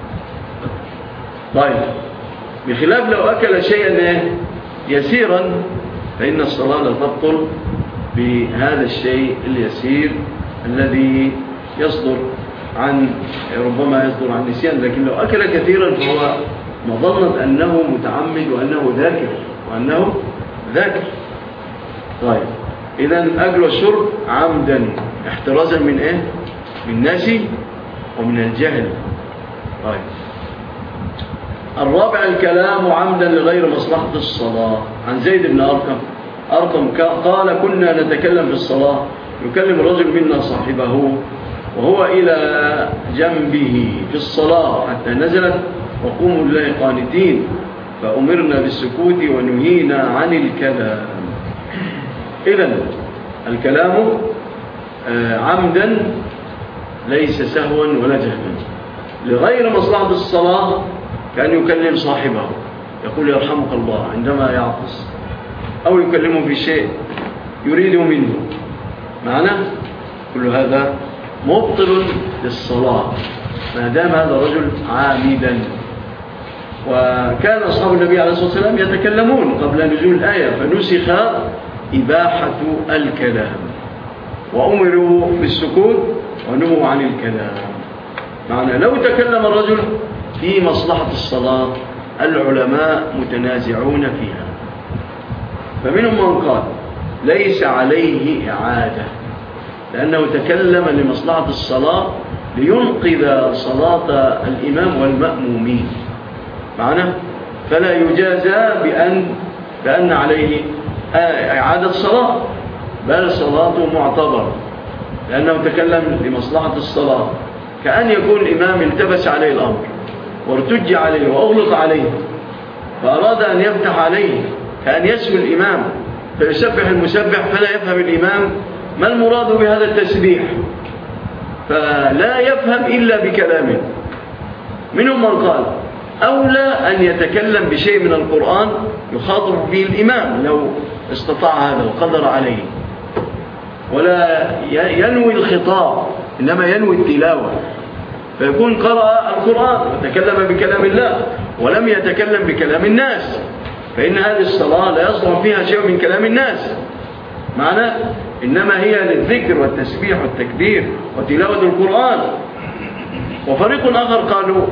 طيب بخلاف لو أكل شيئا يسيرا فإن الصلاة لا تبطل بهذا الشيء اليسير الذي يصدر عن، ربما يصدر عن نسيان. لكن لو أكل كثيرا فهو مظنة أنه متعمد وأنه ذاكر. طيب إذن أكل والشرب عمدا احترازا من إيه؟ من النسي ومن الجهل. طيب الرابع الكلام عمدا لغير مصلحة الصلاة. عن زيد بن أرقم قال كنا نتكلم في الصلاة، يكلم الرجل منا صاحبه وهو إلى جنبه في الصلاة حتى نزلت وقوموا لله قانتين، فأمرنا بالسكوت ونهينا عن الكلام. إذن الكلام عمدا ليس سهوا ولا جهلا لغير مصلحة الصلاة، كان يكلم صاحبه يقول يرحمك الله عندما يعطس، أو يكلمه في شيء يريد منه. معنى كل هذا مبطل للصلاة ما دام هذا الرجل عامدا. وكان أصحاب النبي عليه الصلاة والسلام يتكلمون قبل نزول الآية، فنسخ إباحة الكلام وأمروا بالسكوت ونهوا عن الكلام. معنى لو تكلم الرجل في مصلحة الصلاة العلماء متنازعون فيها، فمنهم من قال ليس عليه إعادة لأنه تكلم لمصلحة الصلاة لينقذ صلاة الإمام والمأمومين. معنى فلا يجازى بأن عليه إعادة صلاة، بل صلاته معتبرة لأنه تكلم لمصلحة الصلاة. كأن يكون الإمام التبس عليه الأمر وارتج عليه وأغلق عليه فأراد أن يفتح عليه، كأن يسوي الإمام فيسبح المسبح فلا يفهم الإمام ما المراد بهذا التسبيح، فلا يفهم إلا بكلامه. منهم من قال أولى أن يتكلم بشيء من القرآن يخاطب به الإمام لو استطاع هذا وقدر عليه، ولا ينوي الخطاب إنما ينوي التلاوة، فيكون قرأ القرآن وتكلم بكلام الله ولم يتكلم بكلام الناس، فإن هذه الصلاة لا يصلح فيها شيء من كلام الناس. معنى إنما هي للذكر والتسبيح والتكبير وتلاوة القرآن. وفريق آخر قالوا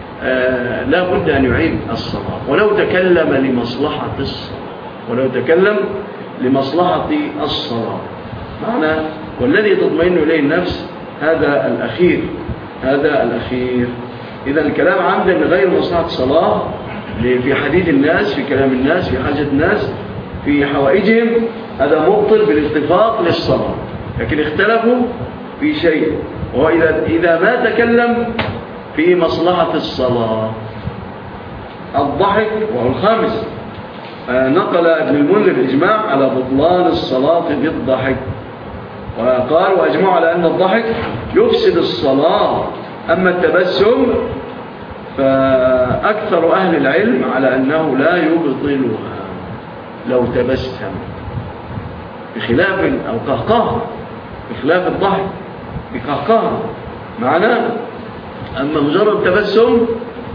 لا بد أن يعيد الصلاة ولو تكلم لمصلحة الصلاة، ولو تكلم لمصلحة الصلاة. معنى والذي تطمئن إليه النفس هذا الأخير، هذا الأخير. إذا الكلام عمدا لغير مصلحة الصلاة في حديث الناس، في كلام الناس، في حاجة الناس، في حوائجهم، هذا مبطل بالاتفاق للصلاة. لكن اختلفوا في شيء، وهو إذا ما تكلم في مصلحة الصلاة. الضحك وهو الخامس. نقل ابن المنذر الإجماع على بطلان الصلاة بالضحك، وقال وأجمعوا على أن الضحك يفسد الصلاة أما التبسم فأكثر أهل العلم على أنه لا يبطلها لو تبسم، بخلاف أو قهقه، بخلاف الضحك بقهقه معناه. أما مجرد تبسم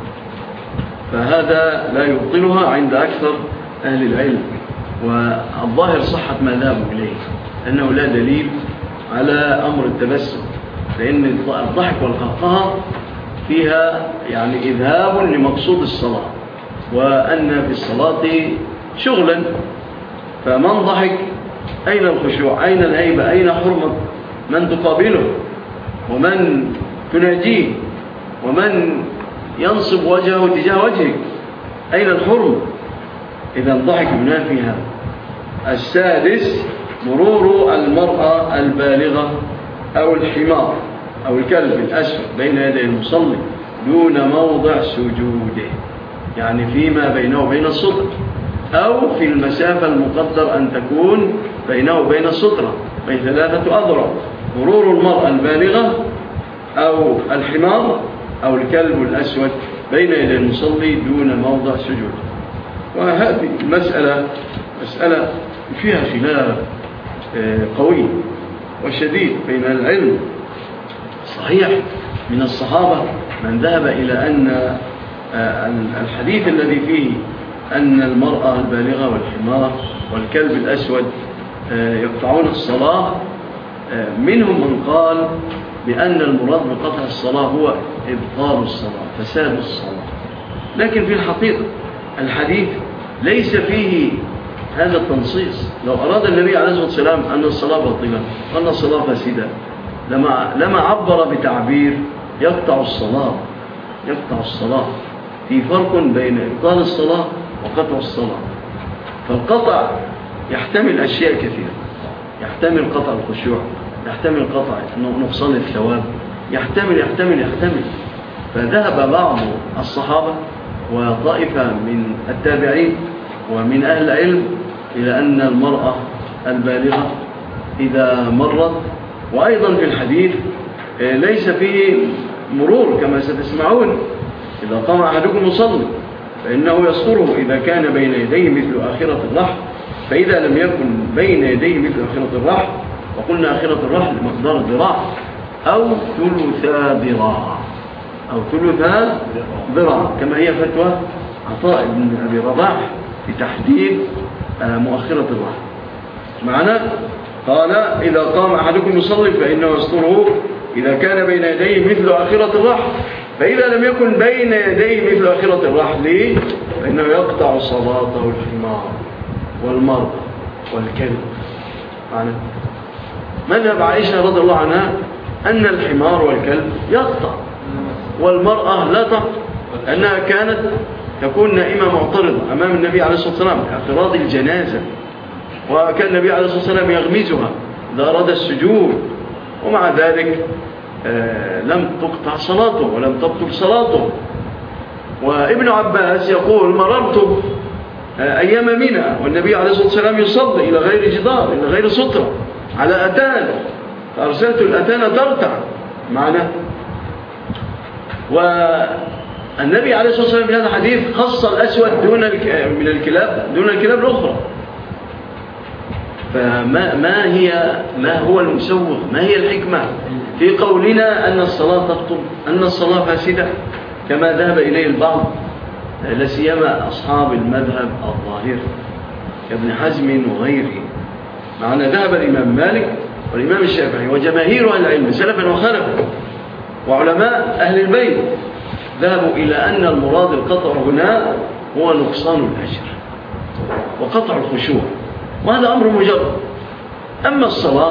فهذا لا يبطلها عند أكثر أهل العلم، والظاهر صحة ما ذهبوا إليه أنه لا دليل على أمر التبسم، لأن الضحك والقهقه فيها يعني إذهاب لمقصود الصلاة، وأن في الصلاة شغلا، فمن ضحك أين الخشوع؟ أين الهيبة؟ أين حرمة من تقابله ومن تناجيه ومن ينصب وجهه تجاه وجهك؟ أين الحرمة؟ إذا ضحك ينافي هذا. السادس مرور المرأة البالغة أو الحمار أو الكلب الأسود بين يدي المصلي دون موضع سجوده، يعني فيما بينه وبين السترة، أو في المسافة المقدر أن تكون بينه وبين السترة، بين 3 أذرع. مرور المرأة البالغة أو الحمار أو الكلب الأسود بين يدي المصلي دون موضع سجود. وهذه مسألة فيها خلاف قوي وشديد بين العلم. صحيح من الصحابة من ذهب إلى أن الحديث الذي فيه أن المرأة البالغة والحمار والكلب الأسود يقطعون الصلاة، منهم من قال بأن المراد بقطع الصلاة هو إبطال الصلاة، فساد الصلاة. لكن في الحقيقة الحديث ليس فيه هذا التنصيص. لو أراد النبي عليه الصلاة والسلام أن الصلاة باطلة وأن الصلاة فاسدة لما عبر بتعبير يقطع الصلاة. يقطع الصلاة، في فرق بين إبطال الصلاة وقطع الصلاة. فالقطع يحتمل أشياء كثيرة، يحتمل قطع الخشوع، يحتمل قطع نقصان الثواب، يحتمل. فذهب بعض الصحابة وطائفة من التابعين ومن أهل العلم إلى أن المرأة البالغة إذا مرت، وأيضا في الحديث ليس فيه مرور كما ستسمعون، إذا قام أحدكم يصلي فإنه يستره إذا كان بين يديه مثل آخرة الرحل، فإذا لم يكن بين يديه مثل آخرة الرحل، وقلنا آخرة الرحل مقدار ذراع أو ثلثا ذراع كما هي فتوى عطاء بن أبي رباح في تحديد مؤخرة الرحل. معنى قال إذا قام أحدكم يصلي فإنه يستره إذا كان بين يديه مثل آخرة الرحل، فإذا لم يكن بين يديه مثل آخرة الرحل فإنه يقطع صلاته الحمار والمرأة والكلب. معنى مذهب عائشة رضي الله عنها أن الحمار والكلب يقطع والمرأة لا تقطع، أنها كانت تكون نائمة معترضة أمام النبي عليه الصلاة والسلام اعتراض الجنازة، وكان النبي عليه الصلاة والسلام يغمزها إذا أراد السجود، ومع ذلك لم تقطع صلاته ولم تبطل صلاته. وابن عباس يقول مررت أيام منى والنبي عليه الصلاة والسلام يصلي إلى غير جدار، إلى غير سترة، على أتان، فأرسلت الأتان ترتع معنا. والنبي عليه الصلاة والسلام في هذا الحديث خص الأسود من الكلاب دون الكلاب الأخرى. ما هو المسوغ؟ ما هي الحكمة في قولنا أن الصلاة تبطل، أن الصلاة فاسدة كما ذهب إليه البعض، لا سيما أصحاب المذهب الظاهر كابن حزم وغيره؟ معنا ذهب الإمام مالك والإمام الشافعي وجماهير أهل العلم سلفا وخلفا وعلماء أهل البيت ذهبوا إلى أن المراد القطع هنا هو نقصان الأجر وقطع الخشوع، وهذا أمر مجرد. أما الصلاة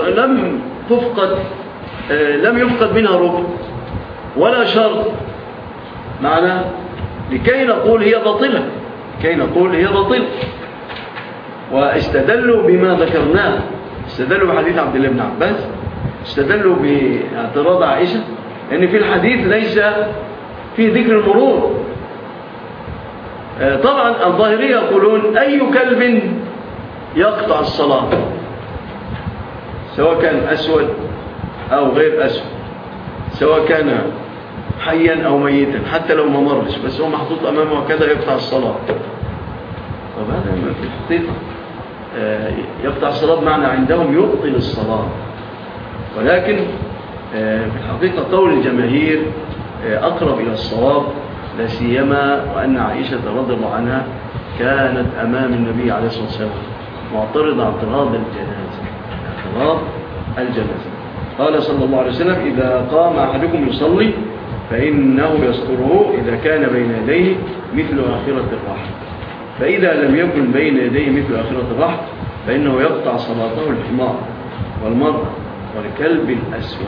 لم يفقد منها ركن ولا شرط، معنى لكي نقول هي باطلة، واستدلوا بما ذكرناه، استدلوا بحديث عبد الله بن عباس، استدلوا باعتراض عائشة أن في الحديث ليس في ذكر المرور. طبعا الظاهرية يقولون أي كلب يقطع الصلاة سواء كان أسود أو غير أسود، سواء كان حيا أو ميتا حتى لو ما مرش، بس هو محطوط أمامه وكذا يقطع الصلاة. طب هذا في الحقيقة يقطع الصلاة بمعنى عندهم يبطل الصلاة، ولكن في الحقيقة قول الجماهير أقرب إلى الصواب، لا سيما وأن عائشة رضي الله عنها كانت أمام النبي عليه الصلاة والسلام معترضة اعتراض الجنازة. قال صلى الله عليه وسلم: إذا قام أحدكم يصلي فإنه يستره إذا كان بين يديه مثل آخرة الرحل، فإذا لم يكن بين يديه مثل آخرة الرحل فإنه يقطع صلاته الحمار والمرأة والكلب الأسود.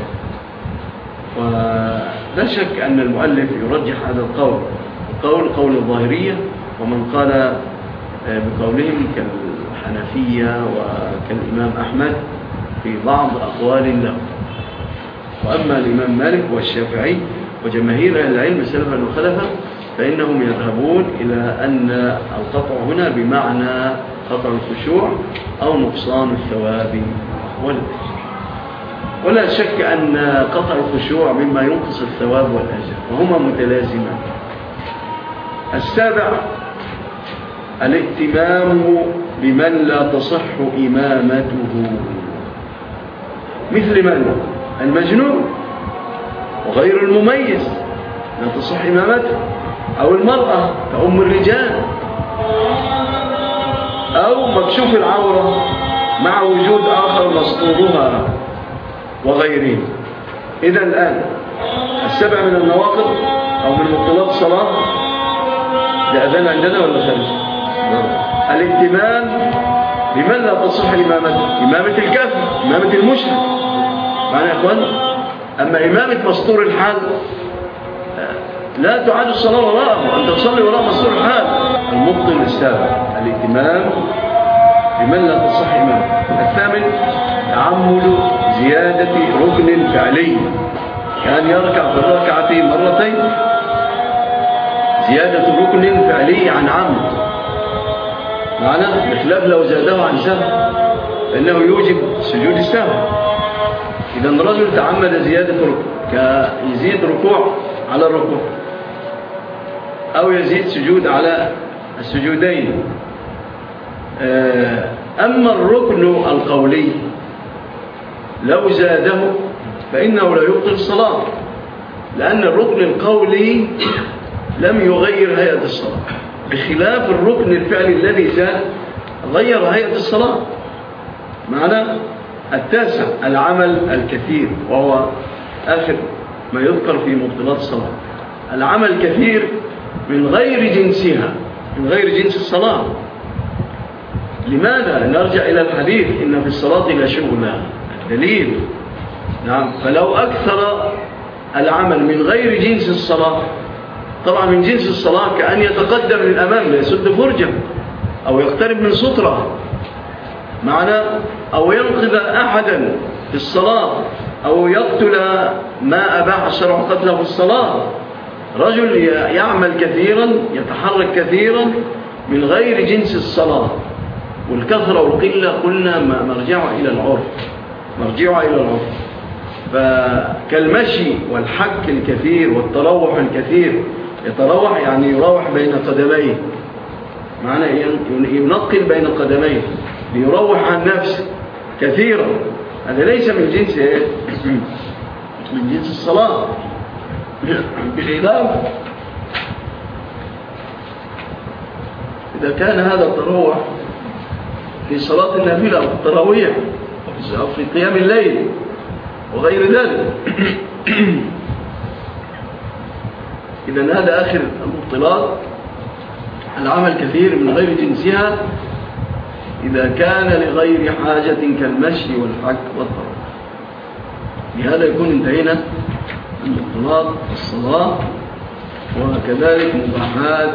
ولا شك أن المؤلف يرجح هذا القول، قول الظاهرية، ومن قال بقولهم كالحنفية وكالإمام أحمد في بعض أقوال له. وأما الإمام مالك والشافعي وجماهير أهل العلم سلفا وخلفا فإنهم يذهبون إلى أن القطع هنا بمعنى قطع الخشوع أو نقصان الثواب والأجر. ولا شك أن قطع الخشوع مما ينقص الثواب والأجر، وهما متلازمان. السابع: الائتمام بمن لا تصح إمامته، مثل من؟ المجنون وغير المميز لا تصح إمامته، أو المرأة كأم الرجال، أو مكشوف العورة مع وجود آخر مسطورها وغيره. إذا الآن السبع من النواقض أو من مبطلات الصلاة، ده أذان عندنا ولا خارج؟ الائتمام بمن لا تصح إمامته، إمامة الكافر، إمامة المشرك، معنى يا أخوان. أما إمامة مسطور الحال لا تعاد الصلاة وراءه، أنت تصلي وراء مسطور الحال. المبطل السابع الائتمام بمن لا تصح إمامته. الثامن: تعمد زيادة ركن فعلي، كان يركع في الركعة مرتين، زيادة ركن فعلي عن عمد، معنى بخلاف لو زاده عن سهو فإنه يوجب سجود السهو. إذا الرجل تعمد زيادة ركن، يزيد ركوع على الركوع، أو يزيد سجود على السجودين. أما الركن القولي لو زاده فإنه لا يبطل الصلاة، لأن الركن القولي لم يغير هيئة الصلاة، بخلاف الركن الفعلي الذي زاد غير هيئة الصلاة. معنى التاسع: العمل الكثير، وهو آخر ما يذكر في مبطلات الصلاة. العمل الكثير من غير جنسها، من غير جنس الصلاة. لماذا؟ نرجع إلى الحديث: إن في الصلاة لشغلا، الدليل. نعم. فلو أكثر العمل من غير جنس الصلاة، طبعا من جنس الصلاة كأن يتقدم للأمام ليسد فرجة، أو يقترب من سترة، معنى أو ينقذ أحدا في الصلاة، أو يقتل ما أباح الشرع قتله في الصلاة. رجل يعمل كثيرا، يتحرك كثيرا من غير جنس الصلاة. والكثرة والقلة قلنا مرجعها إلى العرف، فكالمشي والحك الكثير والتروح الكثير. يتروح يعني يروح بين قدميه، معنى ينقل بين قدميه ليروح عن نفسه كثيرا، هذا ليس من جنس من جنس الصلاة. بخلاف إذا كان هذا التروح في صلاة النافلة أو التراويح أو في قيام الليل وغير ذلك. إذن هذا آخر المبطلات: العمل كثير من غير جنسها إذا كان لغير حاجة كالمشي والحك والطرق. بهذا يكون انتهينا من مبطلات الصلاة، وكذلك مباحات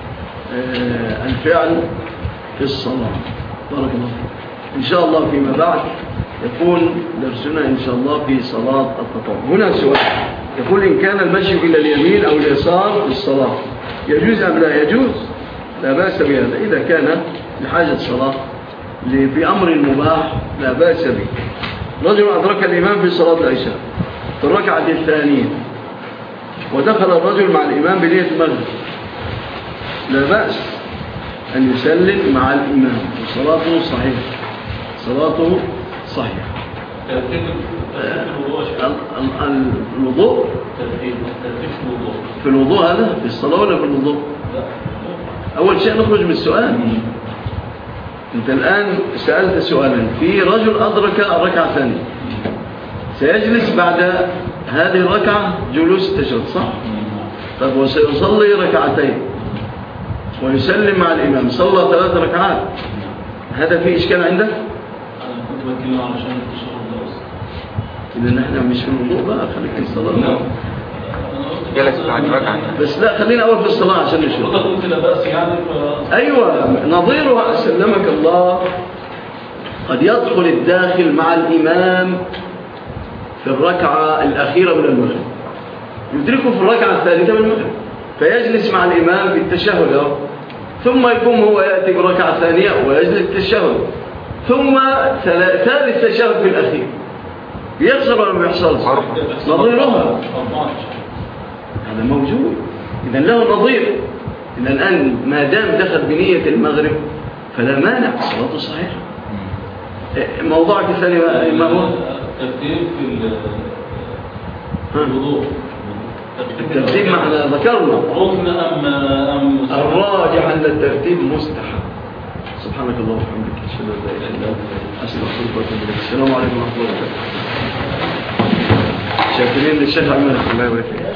الفعل في الصلاة. بارك الله فيك. إن شاء الله فيما بعد يكون درسنا إن شاء الله في صلاة التطوع. هنا سؤال يقول: إن كان المشي إلى اليمين أو اليسار في الصلاة يجوز أم لا يجوز؟ لا بأس بهذا إذا كان لحاجة الصلاة في أمر مباح لا بأس به. رجل أدرك الإمام في صلاة العشاء في الركعة الثانية ودخل الرجل مع الإمام بنية المغرب، لا بأس أن يسلم مع الإمام وصلاته صحيحة، صلاته صحيحة. الوضوء في الوضوء هذا في الصلاة ولا في الوضوء؟ أول شيء نخرج من السؤال. أنت الآن سألت سؤالا، في رجل أدرك الركعة الثانية سيجلس بعد هذه الركعة جلوس التشهد، صح؟ طب وسيصلي ركعتين ويسلم مع الإمام، صلى 3 ركعات، هذا فيه إشكال عندك؟ أنا كنت بتكلم علشان التشهد ده أصلا. إذا نحن مش في الوضوء بقى، خليك في الصلاة. جلس بعد ركعة بس لا، خلينا أول في الصلاة عشان نشوف. قلت لا بأس يعني أيوة، نظيرها سلمك الله قد يدخل الداخل مع الإمام في الركعة الأخيرة من المغرب، يدركه في الركعة الثالثة من المغرب، فيجلس مع الإمام في التشهد، ثم يقوم هو يأتي بركعة ثانية ويجلس التشهد، ثم ثالث تشهد في الأخير. بيحصل ولا ما بيحصلش؟ نظيرها هذا موجود، إذن له نظير. إذن الآن ما دام دخل بنية المغرب فلا مانع، صلاته صحيحة. موضوعك الثاني ما هو؟ الترتيب في الوضوء. الترتيب معنا ذكرنا ركن أم الراجح أن الترتيب مستحب. سبحانك اللهم وبحمدك، أشهد أن لا إله إلا أنت، أستغفرك وأتوب إليك. السلام عليكم ورحمة الله وبركاته. شاكرين للشيخ عماد، الله يبارك فيك.